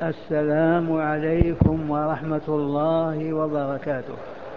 السلام عليكم ورحمة الله وبركاته.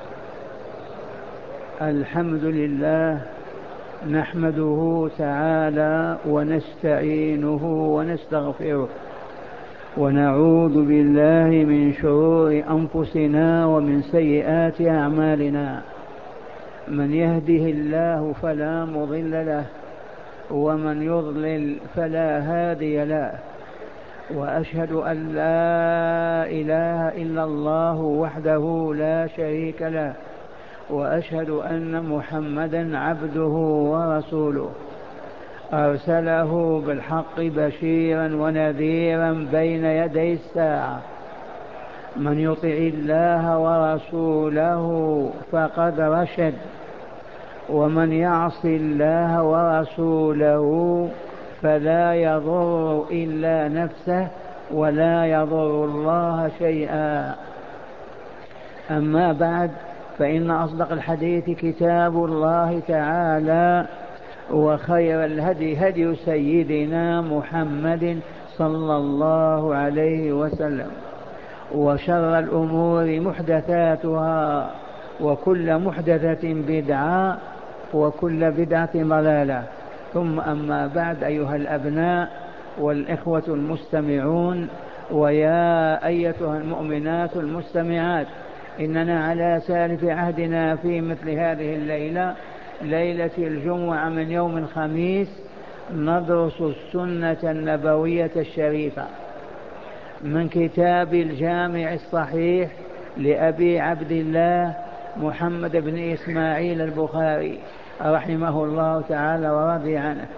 الحمد لله نحمده تعالى ونستعينه ونستغفره ونعوذ بالله من شرور أنفسنا ومن سيئات أعمالنا. من يهده الله فلا مضل له ومن يضلل فلا هادي له، وأشهد أن لا إله إلا الله وحده لا شريك له، وأشهد أن محمدا عبده ورسوله أرسله بالحق بشيرا ونذيرا بين يدي الساعة. من يطع الله ورسوله فقد رشد، ومن يعص الله ورسوله فلا يضر إلا نفسه ولا يضر الله شيئا. أما بعد، فإن أصدق الحديث كتاب الله تعالى، وخير الهدي هدي سيدنا محمد صلى الله عليه وسلم، وشر الأمور محدثاتها، وكل محدثة بدعة، وكل بدعة ضلالة. ثم أما بعد، أيها الأبناء والإخوة المستمعون، ويا أيتها المؤمنات المستمعات، إننا على سالف عهدنا في مثل هذه الليلة، ليلة الجمعة من يوم الخميس، ندرس السنة النبوية الشريفة من كتاب الجامع الصحيح لأبي عبد الله محمد بن إسماعيل البخاري رحمه الله تعالى ورضي عنه.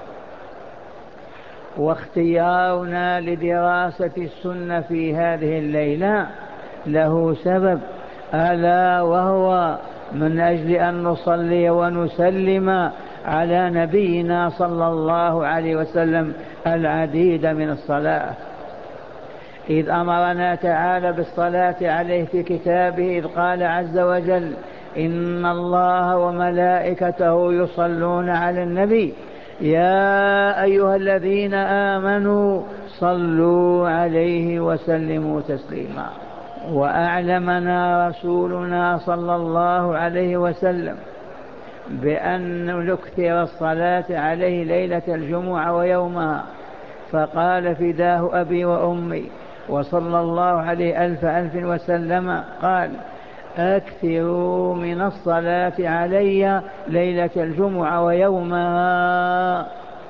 واختيارنا لدراسة السنة في هذه الليلة له سبب، ألا وهو من أجل أن نصلي ونسلم على نبينا صلى الله عليه وسلم العديد من الصلاة، إذ أمرنا تعالى بالصلاة عليه في كتابه، إذ قال عز وجل: إن الله وملائكته يصلون على النبي يا أيها الذين آمنوا صلوا عليه وسلموا تسليما. وأعلمنا رسولنا صلى الله عليه وسلم بأن نكثر الصلاة عليه ليلة الجمعة ويومها، فقال: فداه أبي وأمي وصلى الله عليه ألف وسلم، قال: أكثروا من الصلاة علي ليلة الجمعة ويومها،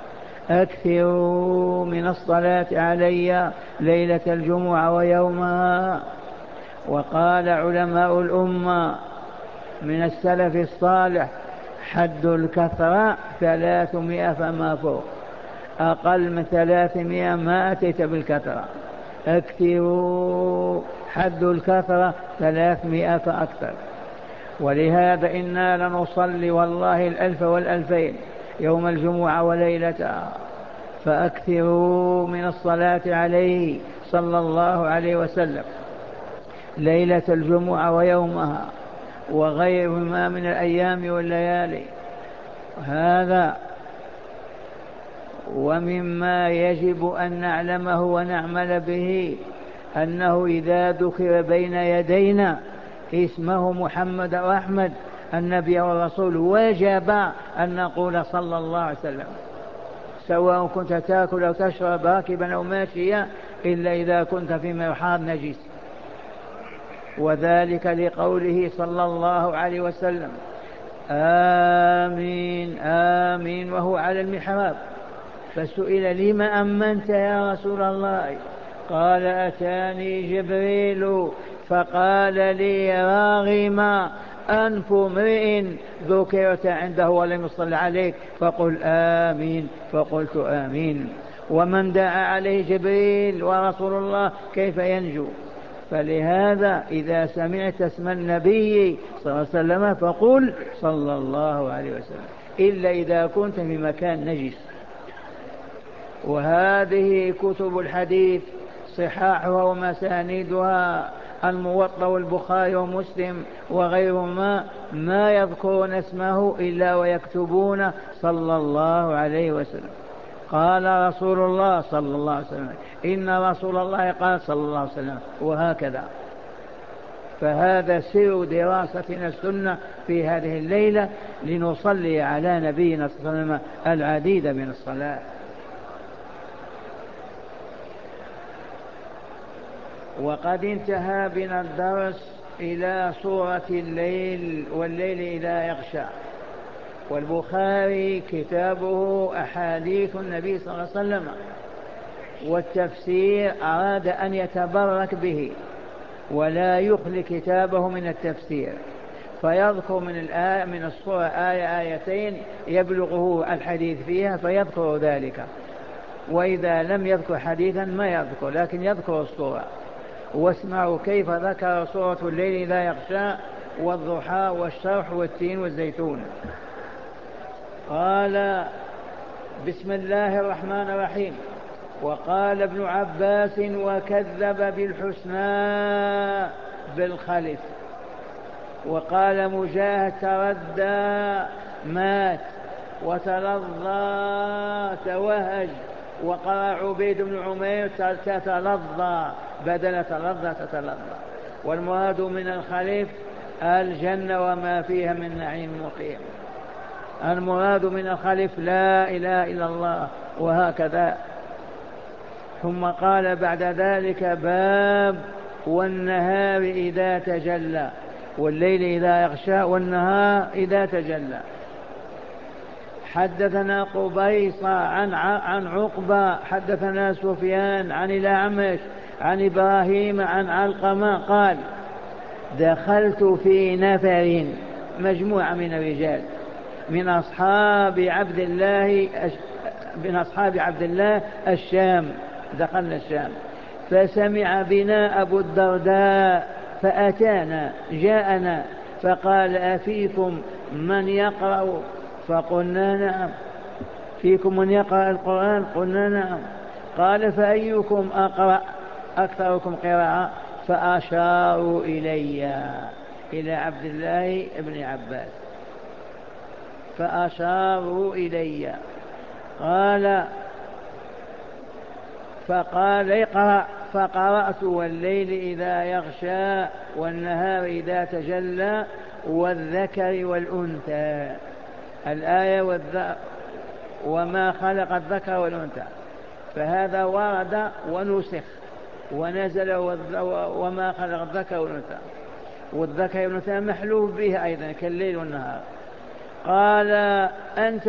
أكثروا من الصلاة علي ليلة الجمعة ويومها. وقال علماء الأمة من السلف الصالح: حد الكثرة 300 فما فوق، أقل من 300 ما أتيت بالكثرة. أكثروا، حد الكثرة 300 فأكثر. ولهذا إنا لنصلي والله 1000 و2000 يوم الجمعة وليلتها، فأكثروا من الصلاة عليه صلى الله عليه وسلم ليلة الجمعة ويومها وغيرهما من الأيام والليالي. هذا ومما يجب أن نعلمه ونعمل به أنه إذا ذكر بين يدينا اسمه محمد أو أحمد النبي والرسول، وجب أن نقول صلى الله عليه وسلم، سواء كنت تأكل أو تشرب راكبا أو ماشيا، إلا إذا كنت في مرحاض نجس. وذلك لقوله صلى الله عليه وسلم: آمين آمين وهو على المحراب. فسئل: لم أمنت يا رسول الله؟ قال: أتاني جبريل فقال لي: راغم أنف امرئ ذكرت عنده ولم يصل عليك فقل آمين، فقلت آمين. ومن دعا عليه جبريل ورسول الله كيف ينجو؟ فلهذا إذا سمعت اسم النبي صلى الله عليه وسلم فقل صلى الله عليه وسلم، إلا إذا كنت في مكان نجس. وهذه كتب الحديث صحاحها ومسانيدها، الموطأ والبخاري ومسلم وغيرهما، ما يذكرون اسمه إلا ويكتبون صلى الله عليه وسلم. قال رسول الله صلى الله عليه وسلم، إن رسول الله قال صلى الله عليه وسلم، وهكذا. فهذا سر دراستنا السنة في هذه الليلة، لنصلي على نبينا صلى الله عليه وسلم العديد من الصلاة. وقد انتهى بنا الدرس إلى سورة الليل، والليل إذا يغشى. والبخاري كتابه أحاديث النبي صلى الله عليه وسلم، والتفسير أراد أن يتبرك به ولا يخلي كتابه من التفسير، فيذكر من السورة آية آيتين يبلغه الحديث فيها فيذكر ذلك، وإذا لم يذكر حديثا ما يذكر، لكن يذكر السورة. واسمعوا كيف ذكر سورة الليل إذا يغشى والضحى والشرح والتين والزيتون. قال: بسم الله الرحمن الرحيم. وقال ابن عباس: وكذب بالحسنى بالخلف. وقال مجاهد: تردى مات، وتلظى توهج. وقال عبيد بن عمير: تتلظى بدل تلظى تتلظى. والمراد من الخلف الجنة وما فيها من نعيم مقيم. المراد من الخلف لا إله إلا الله، وهكذا. ثم قال بعد ذلك: باب والنهار إذا تجلى، والليل إذا يغشى والنهار إذا تجلى. حدثنا قبيصة عن عقبة حدثنا سفيان عن الأعمش عن إبراهيم عن علقمة قال: دخلت في نفر، مجموعة من الرجال من أصحاب عبد الله الشام، دخلنا الشام، فسمع بنا أبو الدرداء فأتانا جاءنا فقال: أفيكم من يقرأ؟ فقلنا: نعم. فيكم من يقرأ القرآن؟ قلنا: نعم. قال: فأيكم أقرأ أكثركم قراءة؟ فأشاروا إلى عبد الله بن عباس، فأشاروا إلي. فقال: اقرأ. فقرأت: والليل إذا يغشى والنهار إذا تجلى والذكر والأنثى، الآية وما خلق الذكر والأنثى. فهذا ورد ونسخ ونزل وما خلق الذكر والأنثى، والذكر والأنثى محلوف به أيضا كالليل والنهار. قال: أنت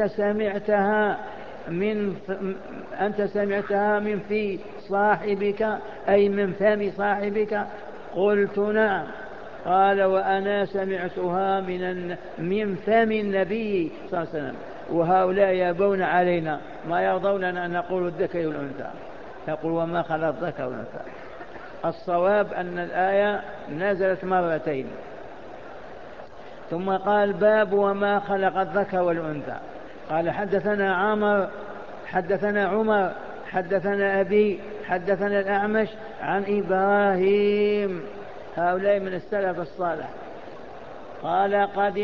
سمعتها من في صاحبك، أي من فم صاحبك؟ قلت: نعم. قال: وأنا سمعتها من فم النبي صلى الله عليه وسلم، وهؤلاء يبون علينا ما يرضون أن نقول الذكر والأنثى، يقول وما خلق الذكر والأنثى. الصواب أن الآية نزلت مرتين. ثم قال: باب وما خلق الذكر والأنثى. قال: حدثنا عمر حدثنا أبي حدثنا الأعمش عن إبراهيم، هؤلاء من السلف الصالح. قال: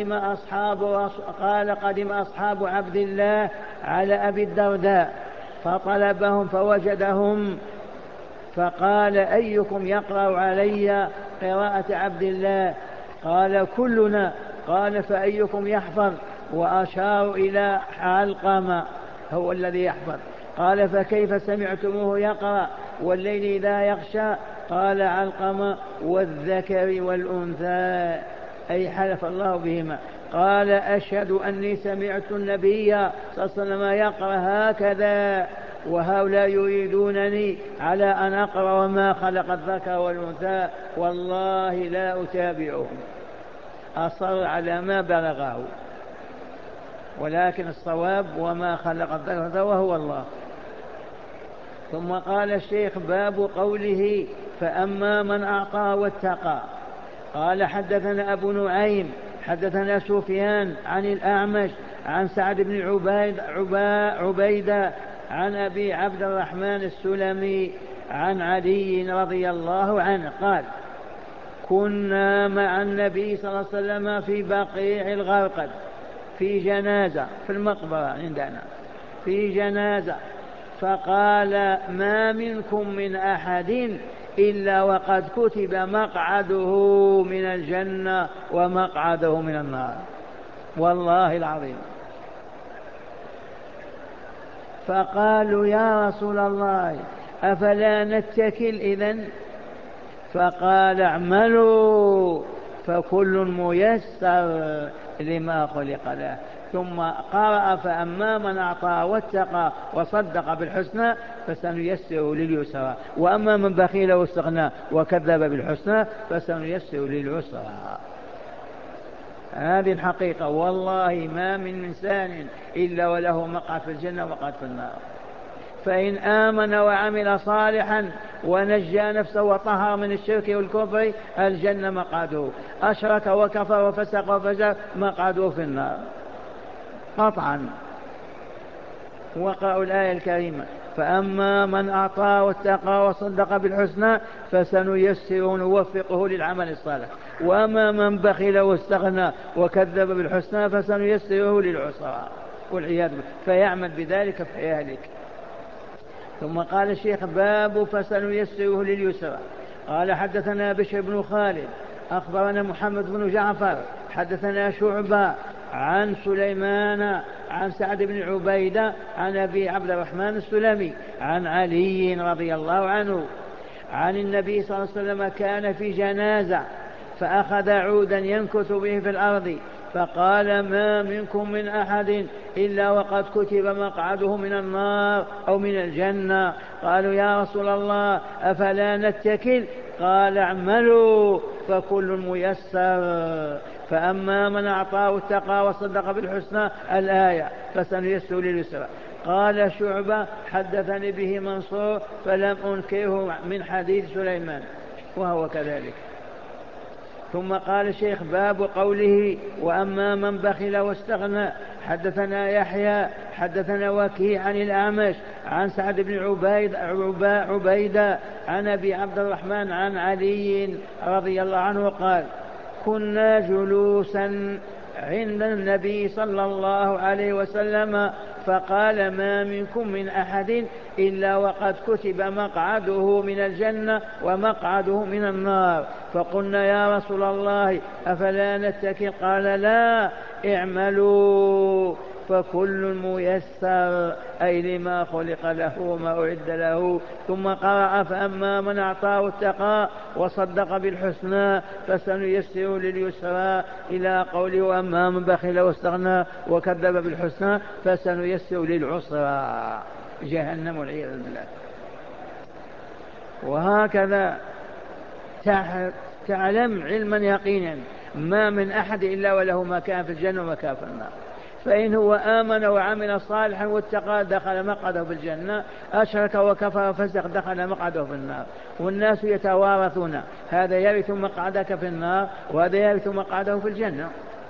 قدم أصحاب عبد الله على أبي الدرداء فطلبهم فوجدهم، فقال: أيكم يقرأ علي قراءة عبد الله؟ قال: كلنا. قال: فأيكم يحفظ؟ وأشار إلى علقمة هو الذي يحفظ. قال: فكيف سمعتموه يقرأ والليل إذا يغشى؟ قال علقمة: والذكر والأنثى، أي حلف الله بهما. قال: أشهد أني سمعت النبي صلى الله عليه وسلم يقرأ هكذا، وهؤلاء يريدونني على أن أقرأ وما خلق الذكر والأنثى، والله لا أتابعهم. أصر على ما بلغه، ولكن الصواب وما خلق الذكر والأنثى وهو الله. ثم قال الشيخ: باب قوله: فأما من أعطى واتقى. قال: حدثنا أبو نعيم حدثنا سفيان عن الأعمش عن سعد بن عبيدة عن أبي عبد الرحمن السلمي عن علي رضي الله عنه قال: كنا مع النبي صلى الله عليه وسلم في بقيع الغرقد، في جنازة في المقبرة عندنا، في جنازة، فقال ما منكم من أحد إلا وقد كتب مقعده من الجنة ومقعده من النار، والله العظيم. فقالوا يا رسول الله أفلا نتكل إذن؟ فقال اعملوا فكل ميسر لما خلق له. ثم قرأ فأما من أعطى واتقى وصدق بالحسنى فسنيسره لليسرى وأما من بخيل واستغنى وكذب بالحسنى فسنيسره للعسرى. هذه الحقيقة، والله ما من إنسان إلا وله مقعد في الجنة ومقعد في النار. فإن آمن وعمل صالحا ونجى نفسه وطهر من الشرك والكفر الجنة مقعده، أشرك وكفر وفسق وفجر مقعده في النار قطعا. وقرأوا الآية الكريمة فأما من أعطى واتقى وصدق بالحسنى فسنيسره نوفقه للعمل الصالح وأما من بخل واستغنى وكذب بالحسنى فسنيسره للعسرى والعياذ بالله، فيعمل بذلك فيهلك. ثم قال الشيخ باب فسنيسره لليسرى. قال حدثنا بشر بن خالد أخبرنا محمد بن جعفر حدثنا شعبة عن سليمان عن سعد بن عبيدة عن أبي عبد الرحمن السلمي عن علي رضي الله عنه عن النبي صلى الله عليه وسلم كان في جنازة فأخذ عودا ينكث به في الأرض فقال ما منكم من أحد إلا وقد كتب مقعده من النار أو من الجنة. قالوا يا رسول الله أفلا نتكل؟ قال اعملوا فكل ميسر فأما من أعطى واتقى وصدق بالحسنى الآية فسنيسر لليسرى. قال شعبة حدثني به منصور فلم أنكره من حديث سليمان وهو كذلك. ثم قال الشيخ باب قوله وأما من بخل واستغنى. حدثنا يحيى حدثنا وكيع عن الأعمش عن سعد بن عبيدة عن أبي عبد الرحمن عن علي رضي الله عنه قال كنا جلوسا عند النبي صلى الله عليه وسلم فقال ما منكم من أحد إلا وقد كتب مقعده من الجنة ومقعده من النار. فقلنا يا رسول الله أفلا نتكل؟ قال لا اعملوا فكل ميسر أي لما خلق له وما أعد له. ثم قرأ فأما من أعطى واتقى وصدق بالحسنى فسنيسره لليسرى إلى قوله وأما من بخل واستغنى وكذب بالحسنى فسنيسره للعسرى جهنم والعياذ بالله. وهكذا تعلم علما يقينا ما من أحد إلا وله مكان في الجنة ومكان في النار. فإن هو آمن وعمل صالحا واتقى دخل مقعده في الجنة، أشرك وكفر فسق دخل مقعده في النار. والناس يتوارثون، هذا يرث مقعدك في النار وهذا يرث مقعده في الجنة.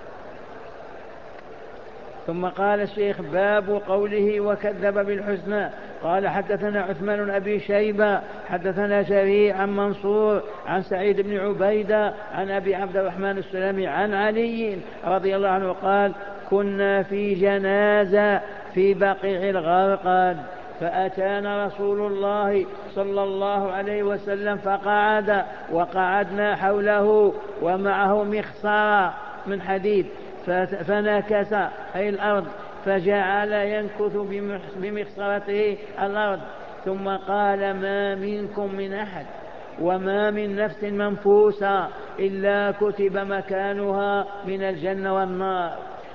ثم قال الشيخ باب قوله وكذب بالحسنى. قال حدثنا عثمان بن أبي شيبة حدثنا جرير عن منصور عن سعيد بن عبيدة عن أبي عبد الرحمن السلمي عن علي رضي الله عنه قال كنا في جنازة في بقيع الغرقاد فأتانا رسول الله صلى الله عليه وسلم فقعد وقعدنا حوله ومعه مخصرة من حديد فنكس أي الأرض فجعل ينكث بمخصرته الأرض ثم قال ما منكم من أحد وما من نفس منفوسة إلا كتب مكانها من الجنة والنار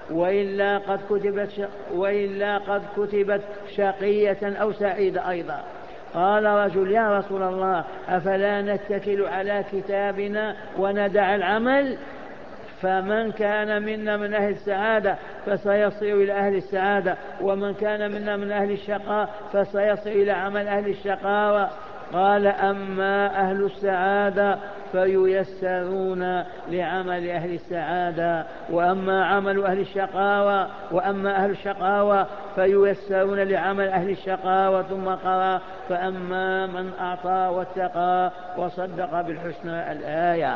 وإلا قد كتبت شقية أو سعيدة أيضا. قال رجل يا رسول الله أفلا نتكل على كتابنا وندع العمل؟ فمن كان منا من أهل السعادة فسيصير إلى أهل السعادة ومن كان منا من أهل الشقاء فسيصير إلى عمل أهل الشقاوة. قال أما أهل السعادة فييسرون لعمل أهل السعادة وأما عمل أهل الشقاوة وأما أهل الشقاوة فييسرون لعمل أهل الشقاوة. ثم قرأ فأما من أعطى واتقى وصدق بالحسنى الآية.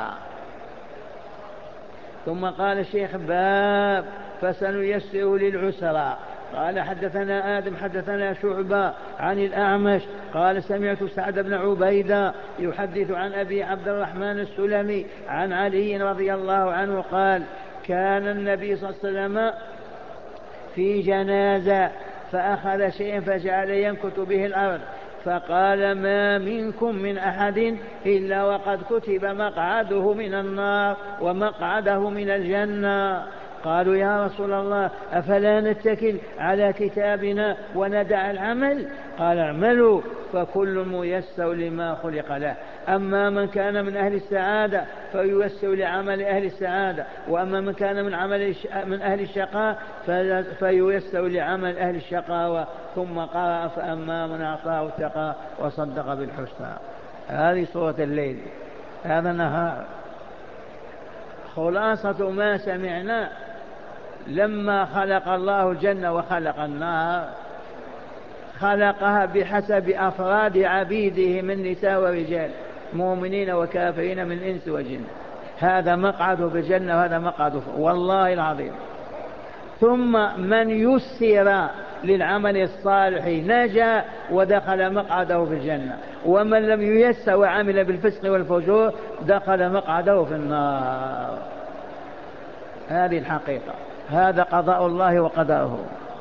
ثم قال الشيخ باب فسنيسره للعسرى. قال حدثنا آدم حدثنا شعبة عن الأعمش قال سمعت سعد بن عبيدة يحدث عن أبي عبد الرحمن السلمي عن علي رضي الله عنه قال كان النبي صلى الله عليه وسلم في جنازة فأخذ شيئا فجعل ينكت به الأرض فقال ما منكم من أحد إلا وقد كتب مقعده من النار ومقعده من الجنة. قالوا يا رسول الله أفلا نتكل على كتابنا وندع العمل؟ قال اعملوا فكل ميسر لما خلق له، أما من كان من أهل السعادة فييسر لعمل أهل السعادة، وأما من كان من أهل الشقاء فييسر لعمل أهل الشقاوة. ثم قرأ فأما من أعطاه واتقى وصدق بالحسنى. هذه سورة الليل، هذا نهار. خلاصة ما سمعنا لما خلق الله الجنة وخلق النار خلقها بحسب أفراد عبيده من نساء ورجال، مؤمنين وكافرين، من إنس وجن. هذا مقعده في الجنة وهذا مقعده والله العظيم. ثم من يسر للعمل الصالح نجا ودخل مقعده في الجنة، ومن لم ييسر وعمل بالفسق والفجور دخل مقعده في النار. هذه الحقيقة، هذا قضاء الله وقدره.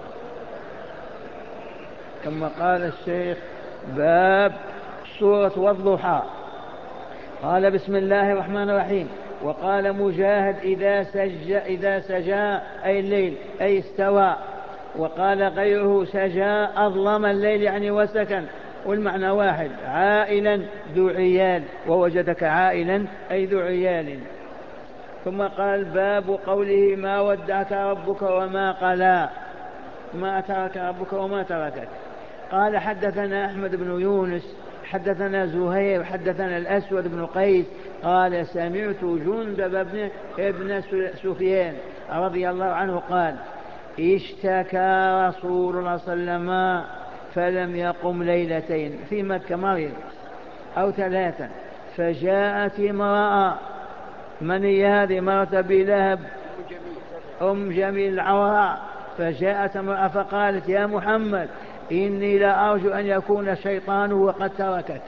ثم قال الشيخ باب سورة والضحى. قال بسم الله الرحمن الرحيم. وقال مجاهد إذا سجى أي الليل أي استوى. وقال غيره سجى أظلم الليل يعني وسكن، والمعنى واحد، عائلا ذو عيال، ووجدك عائلا أي ذو عيال. ثم قال باب قوله ما ودعك ربك وما قلى، ما ترك ربك وما تركك. قال حدثنا أحمد بن يونس حدثنا زهير حدثنا الأسود بن قيس قال سمعت جندب ابن سفيان رضي الله عنه قال اشتكى رسول الله صلى الله عليه وسلم فلم يقم ليلتين في مكة مريض أو ثلاثا، فجاءت امرأة، من هي هذه؟ مرة بلهب أم جميل العوراء. فجاءت امرأة فقالت يا محمد إني لا أرجو أن يكون شيطانه وقد تركك،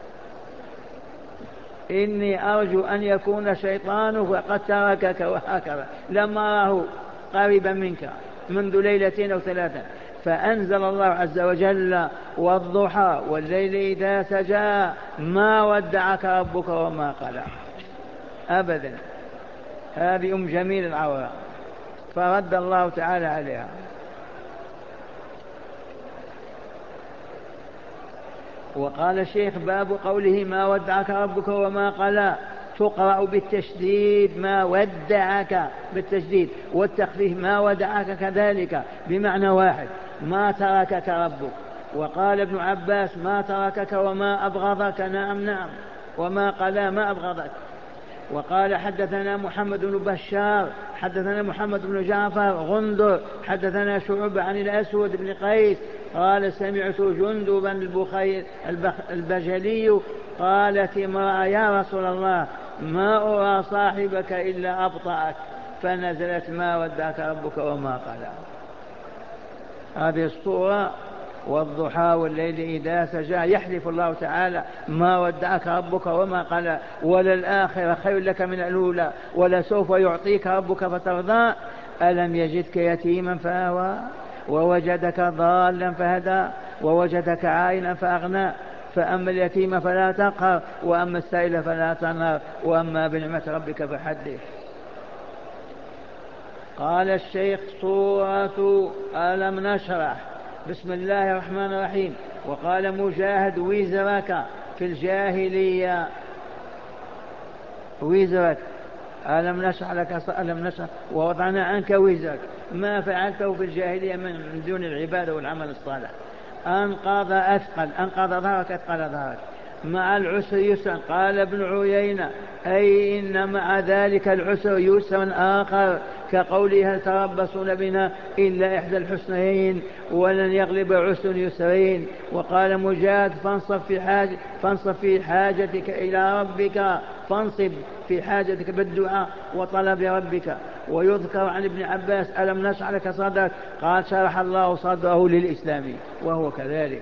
إني أرجو أن يكون شيطانه وقد تركك، وهكذا لم أراه قريبا منك منذ ليلتين أو ثلاثة. فأنزل الله عز وجل والضحى والليل إذا سجى ما ودعك ربك وما قلى أبدا. هذه أم جميل العوراء، فرد الله تعالى عليها. وقال الشيخ باب قوله ما ودعك ربك وما قلى، تقرأ بالتشديد ما ودعك بالتشديد، والتخفيف ما ودعك كذلك بمعنى واحد، ما تركك ربك. وقال ابن عباس ما تركك وما أبغضك، نعم نعم، وما قلى ما أبغضك. وقال حدثنا محمد بن بشار حدثنا محمد بن جعفر غندر حدثنا شعبة عن الأسود بن قيس قال سمعت جندبا البجلي قالت امرأة يا رسول الله ما أرى صاحبك إلا أبطأك، فنزلت ما ودعك ربك وما قلى. هذه الصورة والضحى والليل إذا سجى يحلف الله تعالى ما ودعك ربك وما قلى، وللآخرة خير لك من الأولى، ولسوف يعطيك ربك فترضى. ألم يجدك يتيما فآوى ووجدك ضالا فهدى ووجدك عائلا فأغنى، فأما اليتيم فلا تقهر وأما السائل فلا تنهر وأما بنعمة ربك فحدث. قال الشيخ سورة ألم نشرح. بسم الله الرحمن الرحيم. وقال مجاهد وزرك في الجاهلية، وزرك ألم نشرح لك ألم نشرح ووضعنا عنك وزرك، ما فعلته في الجاهلية من دون العبادة والعمل الصالح. أنقض أثقل، أنقض ظهرك أثقل ظهرك. مع العسر يسرا. قال ابن عيينة أي إن مع ذلك العسر يسرا آخر، كقوله هل تربصون بنا إلا إحدى الحسنيين ولن يغلب عسر يسرين. وقال مجاهد فانصب في حاجتك إلى ربك، فانصب في حاجتك بالدعاء وطلب ربك. ويذكر عن ابن عباس ألم نشرح لك صدرك؟ قال شرح الله صدره للإسلام، وهو كذلك.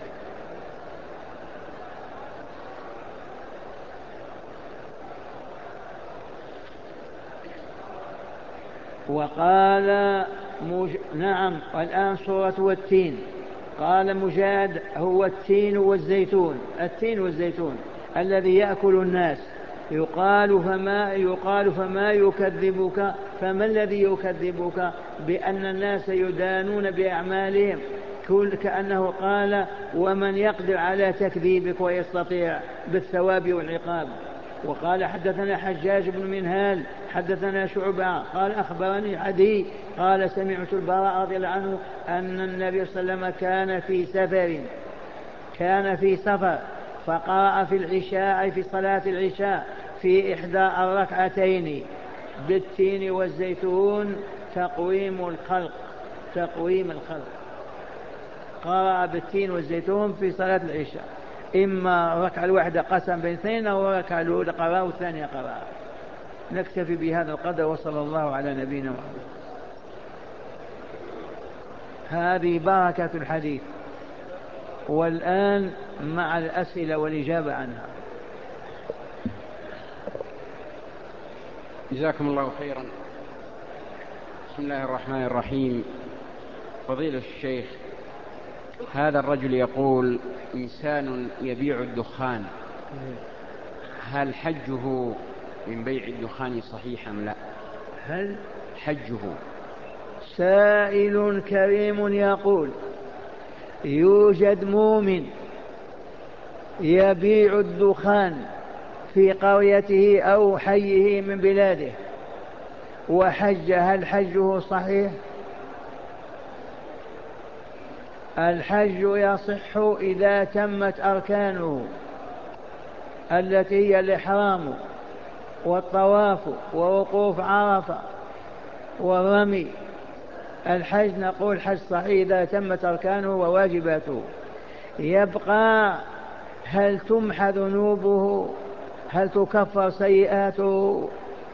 وقال نعم. والآن سورة والتين. قال مجاهد هو التين والزيتون، التين والزيتون الذي يأكل الناس. يقال فما يكذبك، فما الذي يكذبك؟ بأن الناس يدانون بأعمالهم، كأنه قال ومن يقدر على تكذيبك ويستطيع بالثواب والعقاب. وقال حدثنا حجاج بن منهال حدثنا شعبة قال أخبرني عدي قال سمعت البراء رضي الله عنه أن النبي صلى الله عليه وسلم كان في سفر فقرأ في العشاء، في صلاة العشاء، في إحدى الركعتين بالتين والزيتون تقويم الخلق. قرأ بالتين والزيتون في صلاة العشاء، إما ركعة الواحدة قسم بين اثنين أو ركعة الأولى قرأ والثانية قرأ. نكتفي بهذا القدر، وصلى الله على نبينا محمد. هذه بركة الحديث. والآن مع الأسئلة والإجابة عنها. جزاكم الله خيرا. بسم الله الرحمن الرحيم. فضيلة الشيخ، هذا الرجل يقول إنسان يبيع الدخان، هل حجه من بيع الدخان صحيح أم لا؟ هل حجه؟ سائل كريم يقول يوجد مؤمن يبيع الدخان في قريته أو حيه من بلاده وحج، هل حجه صحيح؟ الحج يصح إذا تمت أركانه التي هي الإحرام والطواف ووقوف عرفة والرمي. الحج نقول حج صحيح إذا تمت أركانه وواجباته. يبقى هل تمحى ذنوبه؟ هل تكفر سيئاته؟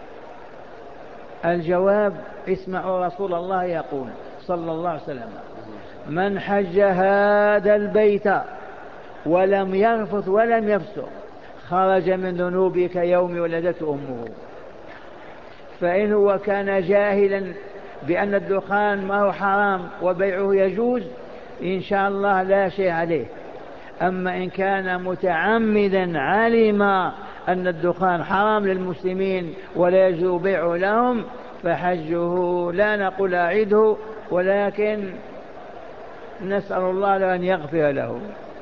الجواب اسمعوا رسول الله يقول صلى الله عليه وسلم من حج هذا البيت ولم يرفث ولم يفسق خرج من ذنوبه كيوم ولدته أمه. فإن هو كان جاهلا بأن الدخان ما هو حرام وبيعه يجوز إن شاء الله لا شيء عليه. أما إن كان متعمدا علم أن الدخان حرام للمسلمين ولا يجوز بيعه لهم فحجه لا نقول أعيده، ولكن نسأل الله أن يغفر له.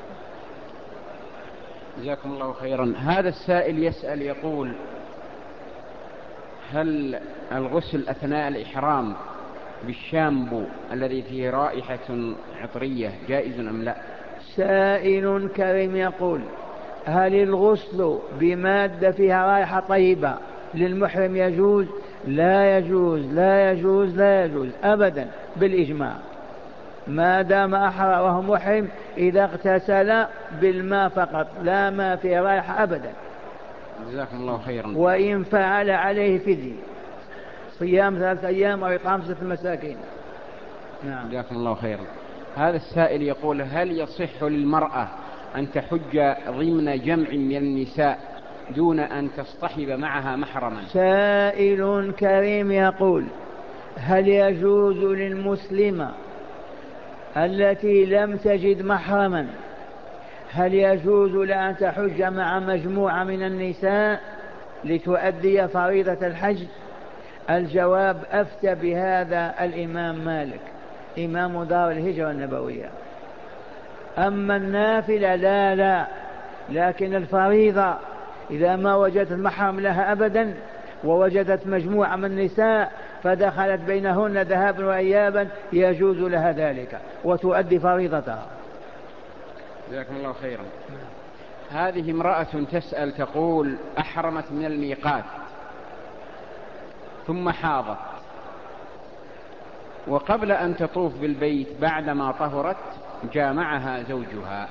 جزاكم الله خيرا. هذا السائل يسأل يقول هل الغسل أثناء الإحرام بالشامبو الذي فيه رائحة عطرية جائز أم لا؟ سائل كريم يقول هل الغسل بمادة فيها رائحة طيبة للمحرم يجوز؟ لا يجوز لا يجوز لا يجوز أبدا بالإجماع، ما دام أحرى وهو محرم إذا اغتسل بالماء فقط لا ما فيه رائحة أبدا. جزاكم الله خيرا. وإن فعل عليه فدية صيام 3 أيام أو إطعام 6 مساكين. نعم. جزاكم الله خيرا. هذا السائل يقول هل يصح للمرأة أن تحج ضمن جمع من النساء دون أن تصطحب معها محرما؟ سائل كريم يقول هل يجوز للمسلمة التي لم تجد محرما هل يجوز لها أن تحج مع مجموعة من النساء لتؤدي فريضة الحج؟ الجواب أفتى بهذا الإمام مالك إمام دار الهجرة النبوية. أما النافلة لا، لكن الفريضة إذا ما وجدت محرم لها أبدا ووجدت مجموعة من النساء فدخلت بينهن ذهابا وإيابا يجوز لها ذلك وتؤدي فريضتها. جزاكم الله خيرا. هذه امرأة تسأل تقول أحرمت من الميقات ثم حاضت، وقبل أن تطوف بالبيت بعدما طهرت جامعها زوجها،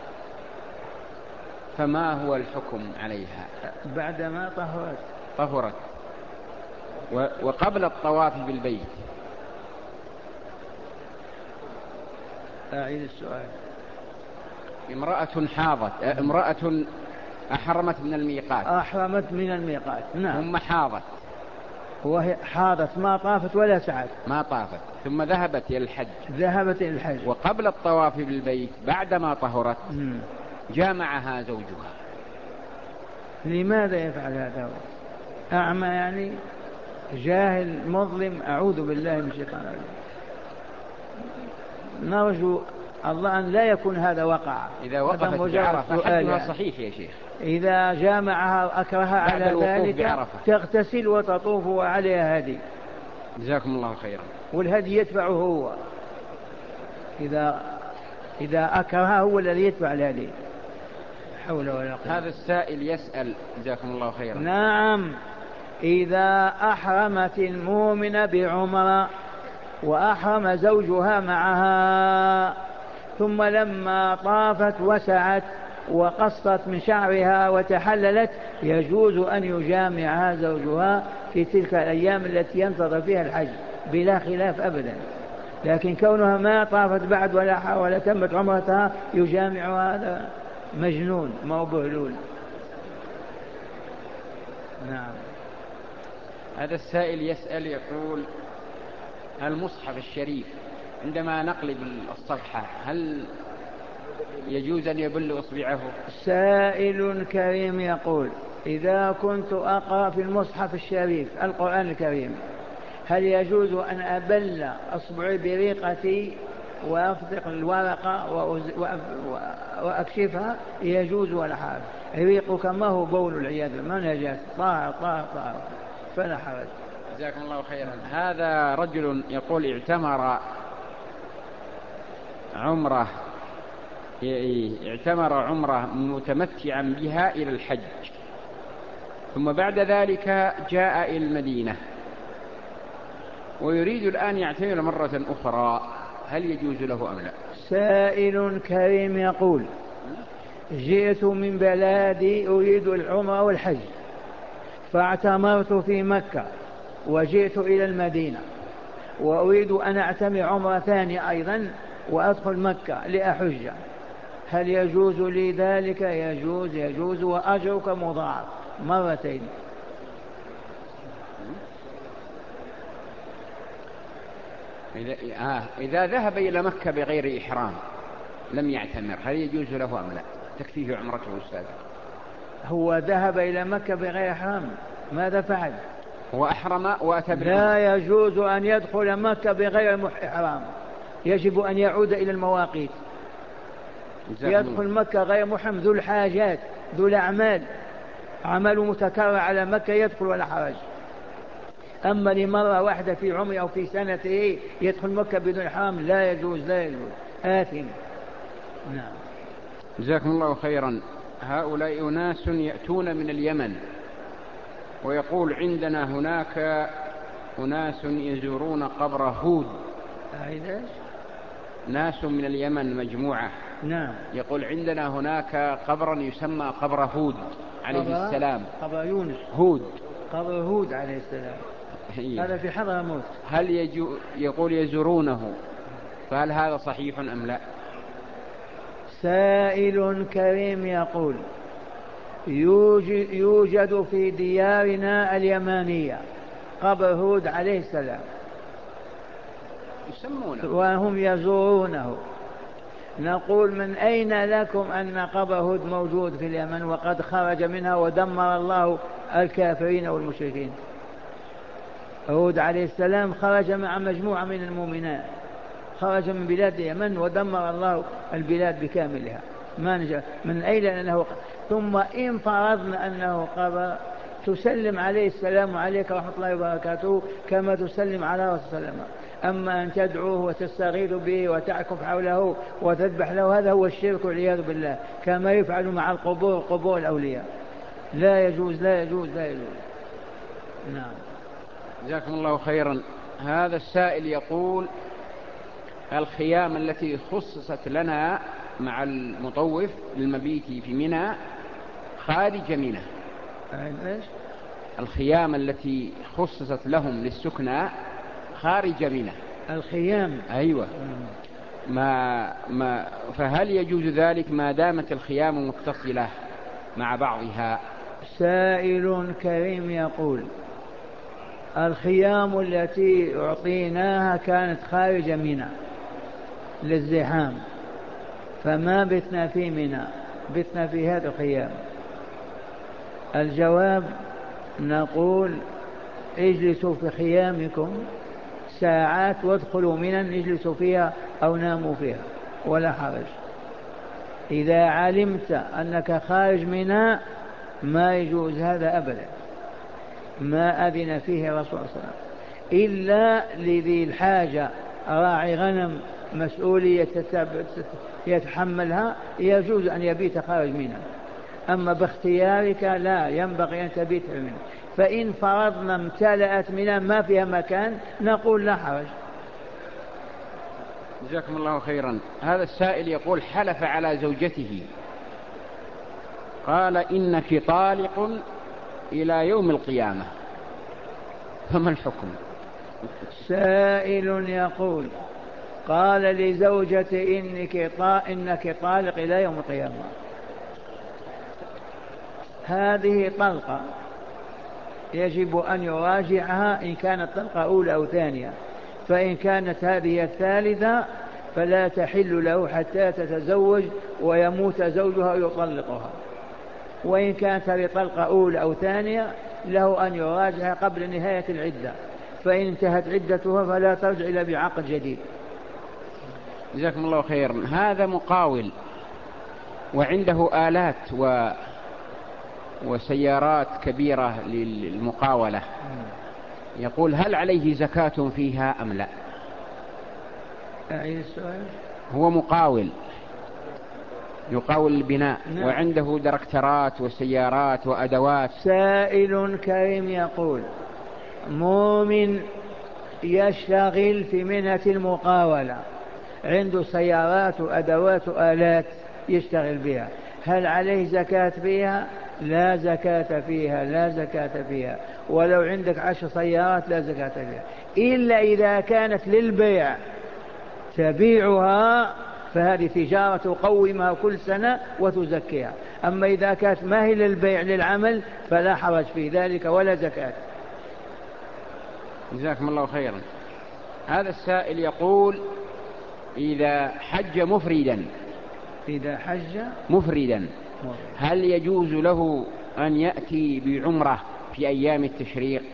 فما هو الحكم عليها؟ بعدما طهرت وقبل الطواف بالبيت. أعيد السؤال. امرأة حاضت، امرأة أحرمت من الميقات. أحرمت من الميقات، نعم. ثم حاضت، وهي حاضت ما طافت ولا سعت. ما طافت، ثم ذهبت إلى الحج. ذهبت إلى الحج. وقبل الطواف بالبيت بعدما طهرت جامعها زوجها. لماذا يفعل هذا؟ أعمى يعني؟ جاهل مظلم؟ أعوذ بالله من الشيطان الرجيم. نرجو الله أن لا يكون هذا وقع. إذا وقفت بعرفة حجها يعني صحيح يا شيخ. إذا جامعها أكرهها على ذلك تغتسل وتطوف وعليها هدي. جزاكم الله خيرا. والهدي يدفعه هو، إذا أكرهها هو الذي يدفع الهدي. حول ولا قوة. هذا السائل يسأل جزاكم الله خيرا. نعم، إذا أحرمت المؤمنة بعمرة وأحرم زوجها معها، ثم لما طافت وسعت وقصت من شعرها وتحللت، يجوز أن يجامعها زوجها في تلك الأيام التي ينتظر فيها الحج بلا خلاف أبدا. لكن كونها ما طافت بعد ولا تمت عمرتها يجامعها، هذا مجنون ما هو بهلول. نعم. هذا السائل يسأل يقول المصحف الشريف عندما نقلب الصفحة هل يجوز أن يبل إصبعه؟ سائل كريم يقول إذا كنت أقرأ في المصحف الشريف القرآن الكريم هل يجوز أن أبل أصبعي بريقتي وأفتق الورقة وأكشفها؟ يجوز ولا حرج. ريقك ما هو بول العياذ ما نجاس، طاهر فلا حرج. جزاكم الله خيرا. هذا رجل يقول اعتمر عمره متمتعا بها إلى الحج، ثم بعد ذلك جاء إلى المدينة ويريد الآن يعتمر مرة أخرى، هل يجوز له أم لا؟ سائل كريم يقول جئت من بلادي أريد العمرة والحج، فاعتمرت في مكة وجئت إلى المدينة وأريد أن أعتمر عمرة ثانية أيضا وأدخل مكة لأحج، هل يجوز لي ذلك؟ يجوز وأجرك مضاعف مرتين. إذا ذهب إلى مكة بغير إحرام لم يعتمر هل يجوز له أم لا؟ تكفيه عمرته أستاذ. هو ذهب إلى مكة بغير إحرام، ماذا فعل؟ هو أحرم وأتى لا يجوز أن يدخل مكة بغير إحرام، يجب أن يعود إلى المواقيت. يدخل مكة غير محرم ذو الحاجات ذو الأعمال عمل متكرر على مكة يدخل ولا حرج. أما لمرة واحدة في عمره أو في سنته يدخل مكة بدون إحرام لا يجوز آثم. نعم. جزاكم الله خيرا. هؤلاء أناس يأتون من اليمن ويقول عندنا هناك أناس يزورون قبر هود. ناس من اليمن مجموعة. نعم. يقول عندنا هناك قبرا يسمى قبر هود عليه السلام. قبر يونس. قبر هود عليه السلام. هذا في حضرموت. هل يقول يزورونه، فهل هذا صحيح أم لا؟ سائل كريم يقول يوجد في ديارنا اليمانية قبر هود عليه السلام يسمونه وهم يزورونه. نقول من أين لكم أن قبر هود موجود في اليمن وقد خرج منها ودمر الله الكافرين والمشركين؟ هود عليه السلام خرج مع مجموعة من المؤمنات، خرج من بلاد اليمن ودمر الله البلاد بكاملها، ما نجا من أين أنه. ثم إن فرضنا أنه قبر تسلم عليه السلام عليك ورحمة الله وبركاته كما تسلم على رسول الله. أما أن تدعوه وتستغيث به وتعكف حوله وتذبح له، هذا هو الشرك والعياذ بالله، كما يفعل مع القبور، قبور الأولياء. لا يجوز لا يجوز لا يجوز. نعم. جزاكم الله خيرا. هذا السائل يقول: الخيام التي خصصت لنا مع المطوف للمبيت في منى خارج منى. إيش؟ الخيام التي خصصت لهم للسكنى خارج منى. الخيام؟ أيوة. فهل يجوز ذلك ما دامت الخيام متصلة مع بعضها؟ سائل كريم يقول: الخيام التي أعطيناها كانت خارج منى للزحام، فما بتنا في منى، بتنا في هذا الخيام. الجواب: نقول اجلسوا في خيامكم ساعات وادخلوا منى، اجلسوا فيها أو ناموا فيها ولا حرج. إذا علمت أنك خارج منى ما يجوز هذا أبدا، ما أذن فيه الرسول صلى الله عليه وسلم إلا لذي الحاجة، راعي غنم مسؤولية يتحملها، يجوز أن يبيت خارج منها. أما باختيارك لا ينبغي أن تبيت منها. فإن فرضنا امتلأت منها ما فيها مكان نقول لا حرج. جزاكم الله خيرا. هذا السائل يقول: حلف على زوجته قال: إنك طالق إلى يوم القيامة، فما الحكم؟ سائل يقول: قال لزوجته إنك طالق إلى يوم القيامة. هذه طلقة يجب أن يراجعها إن كانت طلقة أولى أو ثانية، فإن كانت هذه الثالثة فلا تحل له حتى تتزوج ويموت زوجها ويطلقها. وإن كانت هذه طلقة أولى أو ثانية له أن يراجعها قبل نهاية العدة، فإن انتهت عدتها فلا ترجع إلا بعقد جديد. جزاكم الله خيرا. هذا مقاول وعنده آلات وسيارات كبيرة للمقاولة، يقول: هل عليه زكاة فيها أم لا؟ أعيد السؤال. هو مقاول يقاول البناء. نعم. وعنده دركترات وسيارات وأدوات. سائل كريم يقول: مؤمن يشتغل في مهنة المقاولة، عنده سيارات وأدوات وآلات يشتغل بها، هل عليه زكاة فيها؟ لا زكاة فيها، لا زكاة فيها. ولو عندك 10 سيارات لا زكاة فيها، إلا إذا كانت للبيع تبيعها فهذه تجارة تقومها كل سنة وتزكيها. أما إذا كانت ما هي للبيع للعمل فلا حرج في ذلك ولا زكاة. جزاكم الله خيرا. هذا السائل يقول: إذا حج مفردا، إذا حج مفردا هل يجوز له أن يأتي بعمرة في أيام التشريق؟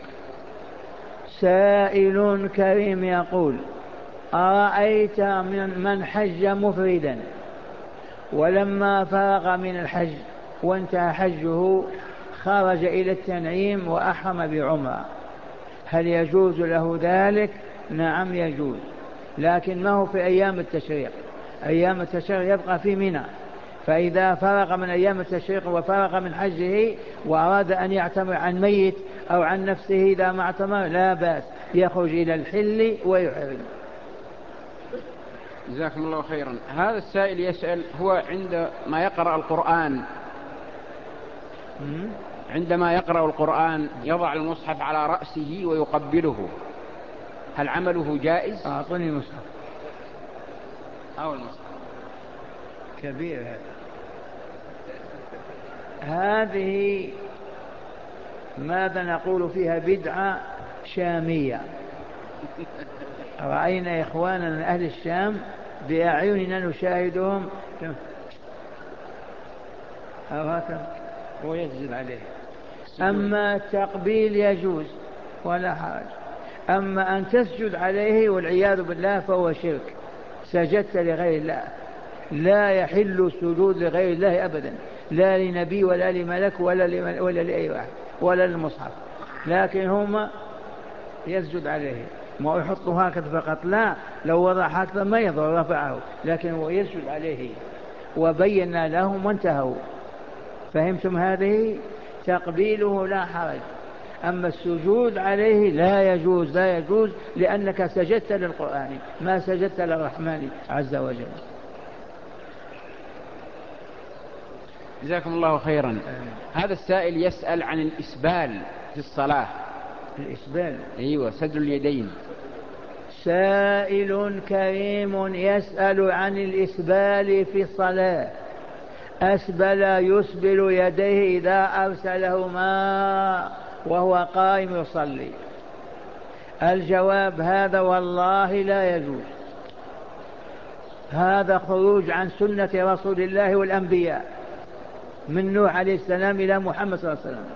سائل كريم يقول: أرأيت من حج مفردا ولما فرغ من الحج وانتهى حجه خرج إلى التنعيم وأحرم بعمرة، هل يجوز له ذلك؟ نعم يجوز، لكن ما هو في أيام التشريق. أيام التشريق يبقى في منى، فإذا فرغ من أيام التشريق وفرغ من حجه وأراد أن يعتمر عن ميت أو عن نفسه إذا ما اعتمر لا بأس، يخرج إلى الحل ويحرم. جزاكم الله خيرا. هذا السائل يسأل: هو عندما يقرأ القرآن يضع المصحف على رأسه ويقبله، هل عمله جائز؟ أعطني مصحف. أو المصحف كبير هذه ماذا نقول فيها؟ بدعة شامية. رأينا إخواننا من أهل الشام بأعيننا نشاهدهم هكذا ويكذب عليه. أما التقبيل يجوز ولا حرج، أما أن تسجد عليه والعياذ بالله فهو شرك، سجدت لغير الله. لا يحل السجود لغير الله أبدا، لا لنبي ولا لملك ولا لأي واحد ولا للمصحف، لكن هم يسجد عليه. ما يحطه هكذا فقط، لا، لو وضع هكذا ما يضر، رفعه، لكن هو يسجد عليه. وبينا لهم وانتهوا. فهمتم هذه؟ تقبيله لا حرج، أما السجود عليه لا يجوز، لا يجوز، لأنك سجدت للقرآن ما سجدت للرحمن عز وجل. جزاكم الله خيرا. هذا السائل يسأل عن الإسبال في الصلاة. الإسبال؟ أيوة، سدل اليدين. سائل كريم يسأل عن الإسبال في الصلاة. أسبل يسبل يديه إذا أرسلهما وهو قائم يصلي. الجواب هذا والله لا يجوز، هذا خروج عن سنة رسول الله والأنبياء من نوح عليه السلام إلى محمد صلى الله عليه وسلم.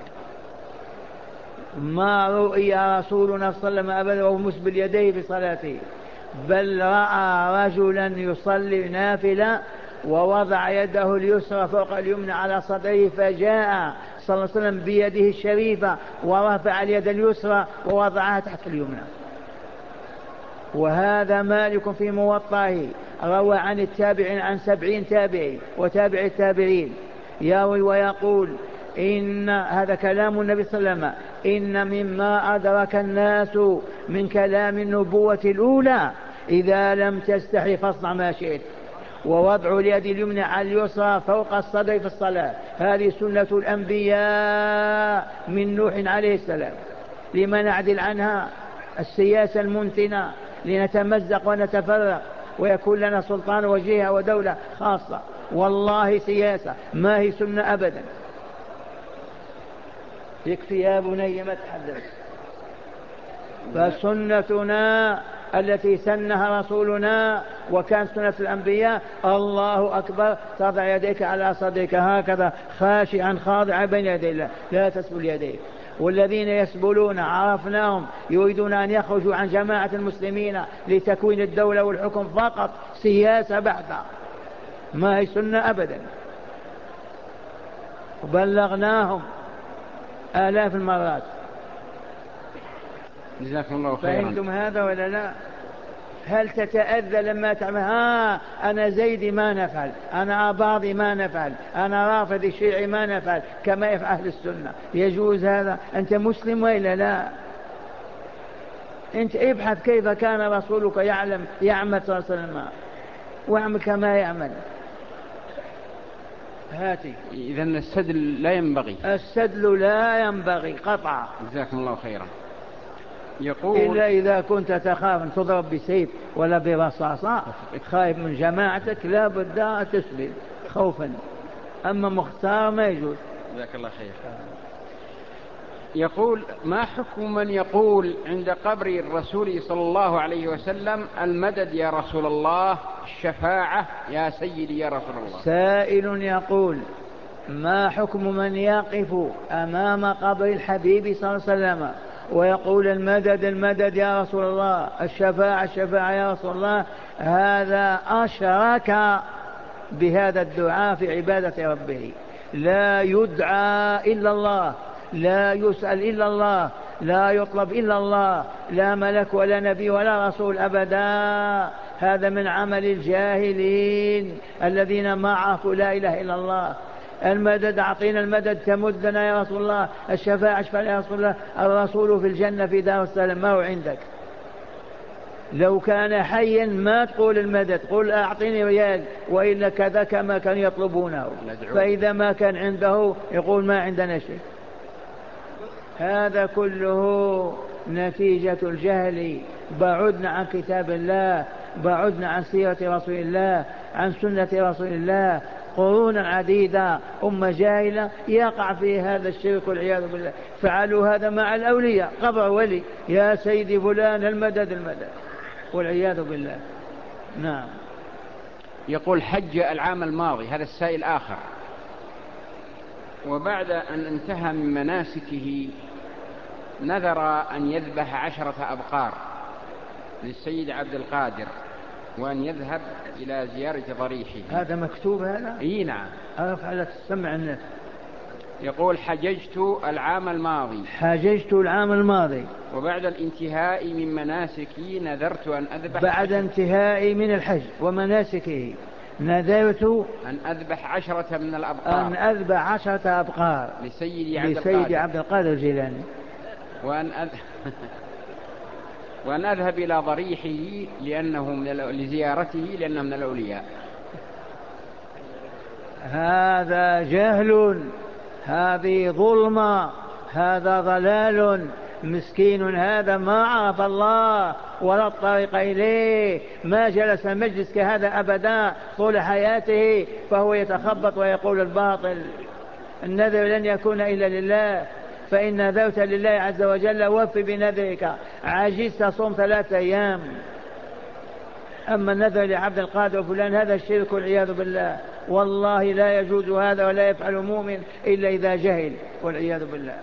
ما رؤي رسولنا صلى الله عليه وسلم أبدا وهو مسبل يديه في صلاته، بل رأى رجلا يصلي نافلة ووضع يده اليسرى فوق اليمنى على صدره، فجاء صلى الله عليه وسلم بيده الشريفة ورفع اليد اليسرى ووضعها تحت اليمنى. وهذا مالك في موطئه روى عن التابعين عن 70 تابعي وتابع التابعين، يروي ويقول إن هذا كلام النبي صلى الله عليه وسلم: إن مما أدرك الناس من كلام النبوة الأولى إذا لم تستحي فاصنع ما شئت، ووضع اليد اليمنى على اليسرى فوق الصدر في الصلاة. هذه سنة الأنبياء من نوح عليه السلام. لما نعدل عنها؟ السياسة المنتنة لنتمزق ونتفرق ويكون لنا سلطان وجهة ودولة خاصة. والله سياسة ما هي سنة أبدا. يكفي يا بني ما تحدث. فسنتنا التي سنها رسولنا وكان سنة الأنبياء: الله أكبر، تضع يديك على صدرك هكذا خاشعا خاضعا بين يدي الله، لا تسبل يديك. والذين يسبلون عرفناهم يريدون أن يخرجوا عن جماعة المسلمين لتكوين الدولة والحكم فقط، سياسة بحتة ما هي سنة أبدا. وبلغناهم آلاف المرات. جزاكم الله خيرا. فهمتم هذا ولا لا؟ هل تتأذى لما تعمل أنا زيدي ما نفعل، أنا أباضي ما نفعل، أنا رافضي شيعي ما نفعل كما يفعل أهل السنة؟ يجوز هذا؟ أنت مسلم وإلا لا؟ أنت ابحث كيف كان رسولك يعمل صلى الله عليه وسلم واعمل كما يعمل. هاتي. إذن السدل لا ينبغي. السدل لا ينبغي قطعا. جزاكم الله خيرا. يقول: إلا إذا كنت تخاف أن تضرب بسيف ولا برصاصة، خايف من جماعتك، لا بد تسبل خوفا، أما مختار ما يجوز. جزاك الله خير. يقول: ما حكم من يقول عند قبر الرسول صلى الله عليه وسلم: المدد يا رسول الله، الشفاعة يا سيدي يا رسول الله؟ سائل يقول: ما حكم من يقف أمام قبر الحبيب صلى الله عليه وسلم ويقول: المدد المدد يا رسول الله، الشفاعة الشفاعة يا رسول الله؟ هذا أشرك بهذا الدعاء في عبادة ربه. لا يدعى إلا الله، لا يسأل إلا الله، لا يطلب إلا الله، لا ملك ولا نبي ولا رسول أبدا. هذا من عمل الجاهلين الذين ما عرفوا لا إله إلا الله. المدد، أعطينا المدد تمدنا يا رسول الله، الشفاعة اشفع يا رسول الله. الرسول في الجنة في دار السلام، ما هو عندك. لو كان حيا ما تقول المدد، قل أعطيني ريال وإلا كذا كما كانوا يطلبونه. فإذا ما كان عنده يقول ما عندنا شيء. هذا كله نتيجة الجهل. بعدنا عن كتاب الله، بعدنا عن سيرة رسول الله، عن سنة رسول الله. قرونا عديدة أمة جاهلة يقع في هذا الشرك والعياذ بالله. فعلوا هذا مع الأولياء، قبر ولي يا سيدي فلان المدد المدد، والعياذ بالله. نعم. يقول: حج العام الماضي، هذا السائل آخر، وبعد أن انتهى من مناسكه نذر أن يذبح 10 أبقار للسيد عبد القادر وأن يذهب إلى زيارة ضريحه. هذا مكتوب هذا؟ إيه نعم. أرفع لك السمع الناس. يقول حججت العام الماضي. حججت العام الماضي. وبعد الانتهاء من مناسكي نذرت أن أذبح. بعد انتهائي من الحج ومناسكه نذرت أن أذبح 10 من الأبقار. أن أذبح 10 أبقار لسيدي عبد القادر الجيلاني. وأن أذهب إلى ضريحه لزيارته لأنه من الأولياء. هذا جهل، هذه ظلمة، هذا ضلال. مسكين هذا ما عرف الله ولا الطريق إليه، ما جلس مجلس كهذا أبدا طول حياته، فهو يتخبط ويقول الباطل. النذر لن يكون إلا لله، فإن نذرت لله عز وجل وفي بنذرك، عجزت صوم 3 أيام. أما النذر لعبد القادر فلان هذا الشرك والعياذ بالله، والله لا يجوز هذا ولا يفعل مؤمن إلا إذا جهل والعياذ بالله.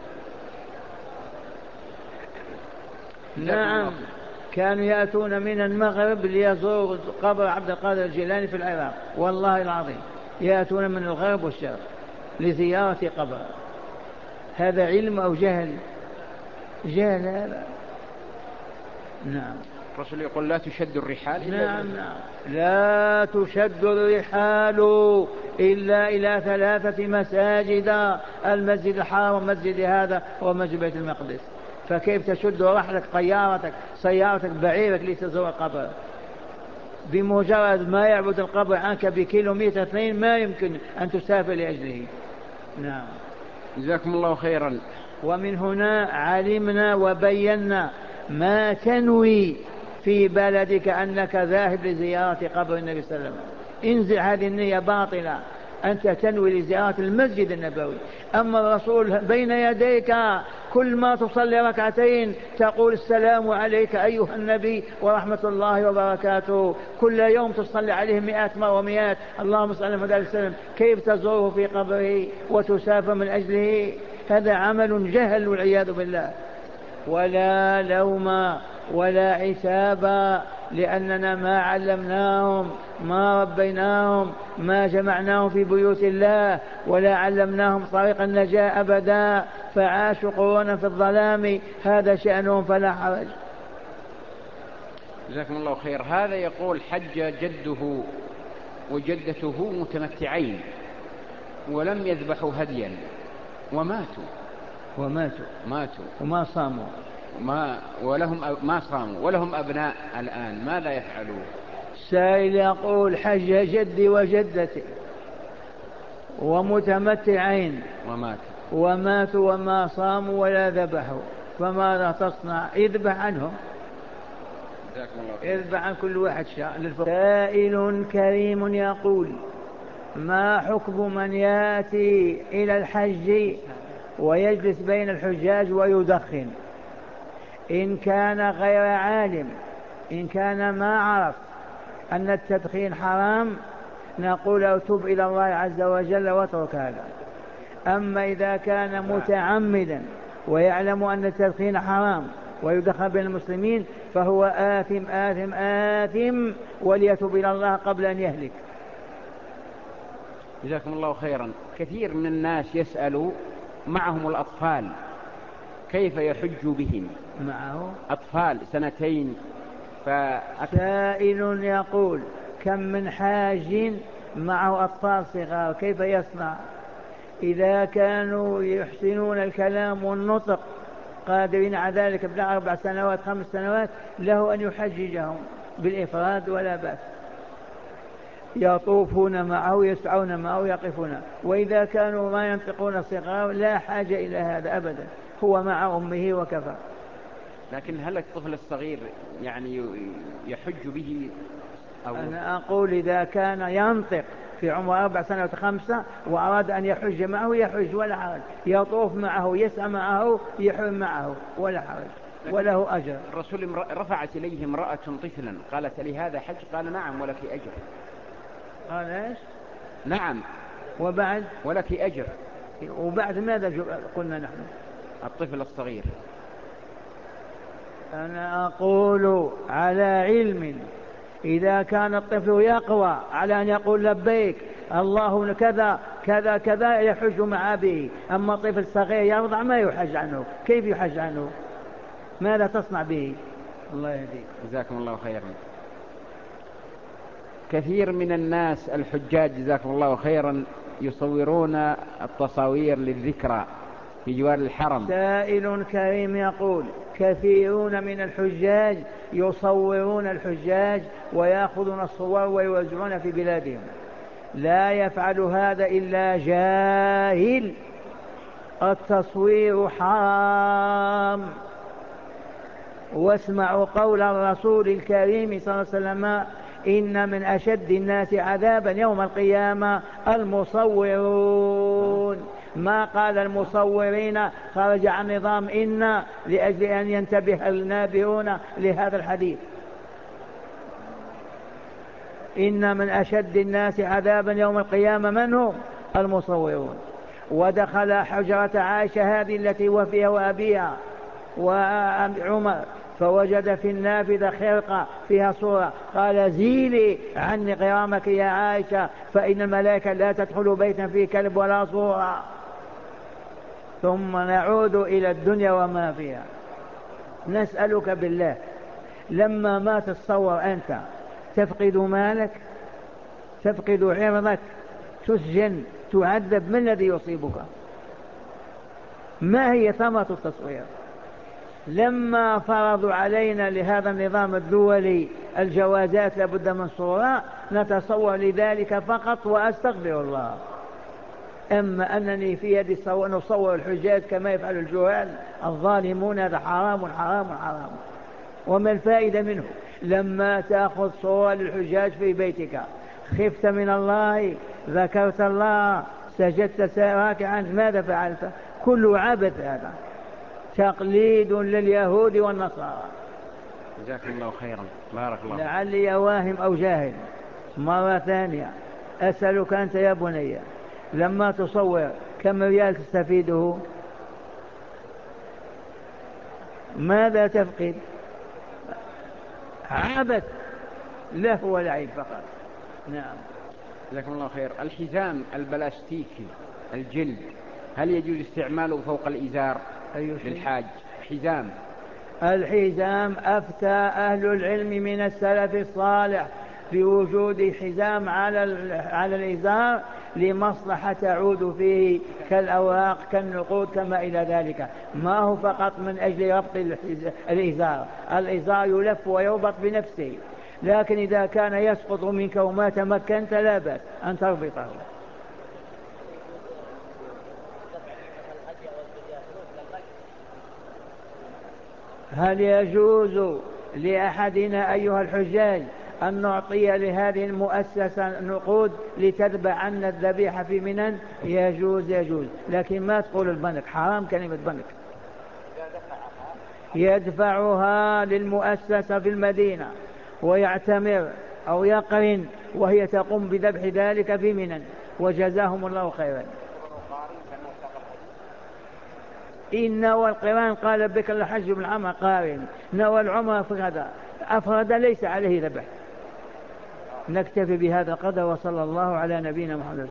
نعم، كانوا يأتون من المغرب ليزوروا قبر عبد القادر الجيلاني في العراق، والله العظيم يأتون من الغرب والشرق لزيارة قبر. هذا علم أو جهل؟ جهل هذا. نعم. الرسول يقول لا تشد الرحال. نعم لا تشد الرحال إلا إلى 3 مساجد: المسجد الحرام ومسجد هذا ومسجد بيت المقدس. فكيف تشد رحلك، طيارتك، سيارتك، بعيرك لتزور القبر؟ بمجرد ما يعبد القبر عنك بكيلومتر 2 ما يمكن أن تسافر لأجله. نعم. جزاكم الله خيرا. ومن هنا علمنا وبينا ما تنوي في بلدك أنك ذاهب لزيارة قبر النبي صلى الله عليه وسلم. انزع هذه النية باطلة، أنت تنوي لزيارة المسجد النبوي. أما الرسول بين يديك كل ما تصلي 2 ركعتين تقول السلام عليك أيها النبي ورحمة الله وبركاته. كل يوم تصلي عليه 100 مرة ومئات اللهم صل على محمد وسلم. كيف تزوره في قبره وتسافر من أجله؟ هذا عمل جهل والعياذ بالله. ولا لوم ولا عتاب، لأننا ما علمناهم، ما ربيناهم، ما جمعناهم في بيوت الله، ولا علمناهم طريق النجاة أبدا، فعاشوا قرونا في الظلام. هذا شأنهم فلا حرج. جزاكم الله خير. هذا يقول حج جده وجدته متمتعين ولم يذبحوا هديا وماتوا وما صاموا ولهم أبناء الآن، ماذا يفعلون؟ سائل يقول حج جدي وجدتي ومتمتعين وماتوا وما صاموا ولا ذبحوا، فماذا تصنع؟ اذبح عنهم، اذبح عن كل واحد شاء. سائل كريم يقول ما حكم من يأتي إلى الحج ويجلس بين الحجاج ويدخن؟ إن كان غير عالم، إن كان ما عرف أن التدخين حرام، نقول له تب إلى الله عز وجل واترك هذا. أما إذا كان متعمدا ويعلم أن التدخين حرام ويدخن بين المسلمين فهو آثم آثم آثم، وليتب إلى الله قبل أن يهلك. جزاكم الله خيرا. كثير من الناس يسألوا معهم الأطفال كيف يحج بهم؟ معه أطفال 2 سائل يقول كم من حاج معه أطفال صغار كيف يصنع؟ إذا كانوا يحسنون الكلام والنطق قادرين على ذلك ابن 4 سنوات 5 سنوات له أن يحججهم بالإفراد ولا بأس، يطوفون معه يسعون معه يقفون. وإذا كانوا ما ينطقون صغار لا حاجة إلى هذا أبدا، هو مع أمه وكفى. لكن هل الطفل الصغير يعني يحج به أو؟ أنا أقول إذا كان ينطق في عمر 4 سنوات 5 وأراد أن يحج معه يحج ولا حرج، يطوف معه يسعى معه يحرم معه ولا حرج وله أجر. الرسول رفعت إليه امرأة طفلا قالت لي هذا حج؟ قال نعم ولك أجر. قال ايش؟ نعم. وبعد؟ ولك أجر. وبعد ماذا قلنا نحن؟ الطفل الصغير. أنا أقول على علم إذا كان الطفل يقوى على أن يقول لبيك اللهم كذا كذا كذا يحج مع أبيه. أما طفل صغير يرضع ما يحج عنه، كيف يحج عنه؟ ماذا تصنع به؟ الله يهديك. جزاكم الله خيرا. كثير من الناس الحجاج جزاكم الله خيرا يصورون التصاوير للذكرى في جوار الحرم. سائل كريم يقول: كثيرون من الحجاج يصورون الحجاج ويأخذون الصور ويوزعون في بلادهم. لا يفعل هذا إلا جاهل. التصوير حرام. واسمعوا قول الرسول الكريم صلى الله عليه وسلم: إن من أشد الناس عذابا يوم القيامة المصورون. ما قال المصورين، خرج عن نظام إن لأجل أن ينتبه النابهون لهذا الحديث. إن من أشد الناس عذابا يوم القيامة من هم؟ المصورون. ودخل حجرة عائشة هذه التي هو فيها وأبيها وعمر، فوجد في النافذة خرقة فيها صورة، قال: زيلي عني غرامك يا عائشة، فإن الملائكة لا تدخل بيتا فيه كلب ولا صورة. ثم نعود إلى الدنيا وما فيها. نسألك بالله، لما ما تتصور أنت تفقد مالك، تفقد عرضك، تسجن، تعذب، ما الذي يصيبك؟ ما هي ثمرة التصوير؟ لما فرضوا علينا لهذا النظام الدولي الجوازات لابد من صورة، نتصور لذلك فقط وأستغفر الله. أما أنني في يدي نصور الحجاج كما يفعل الجهال الظالمون، هذا حرام حرام حرام. وما الفائدة منه؟ لما تأخذ صورة للحجاج في بيتك خفت من الله، ذكرت الله، سجدت راكعا، ماذا فعلت؟ كل عبث هذا، تقليد لليهود والنصارى. جزاكم الله خيرا. بارك الله. لعلي واهم أو جاهل. مرة ثانية أسألك أنت يا بني، لما تصور كم ريال تستفيده؟ ماذا تفقد؟ عبث، لهو ولعب فقط. نعم. جزاكم الله خير. الحزام البلاستيكي الجلد هل يجوز استعماله فوق الإزار للحاج؟ حزام. الحزام أفتى أهل العلم من السلف الصالح بوجود حزام على الإزار لمصلحة تعود فيه كالأوراق كالنقود كما إلى ذلك، ما هو فقط من أجل ربط الإزار. الإزار يلف ويربط بنفسه، لكن إذا كان يسقط منك وما تمكنت لا بأس أن تربطه. هل يجوز لأحدنا أيها الحجاج أن نعطي لهذه المؤسسة نقود لتتبع عنا الذبيحة في منى؟ يجوز، يجوز، لكن ما تقول البنك، حرام كلمة بنك. يدفعها للمؤسسة في المدينة ويعتمر أو يقرن وهي تقوم بذبح ذلك في منى، وجزاهم الله خيرا. إن نوى القران قال بك الحج بالعمر قارن، نوى العمر فهذا أفرد ليس عليه ذبح. نكتفي بهذا القدر، وصلى الله على نبينا محمد.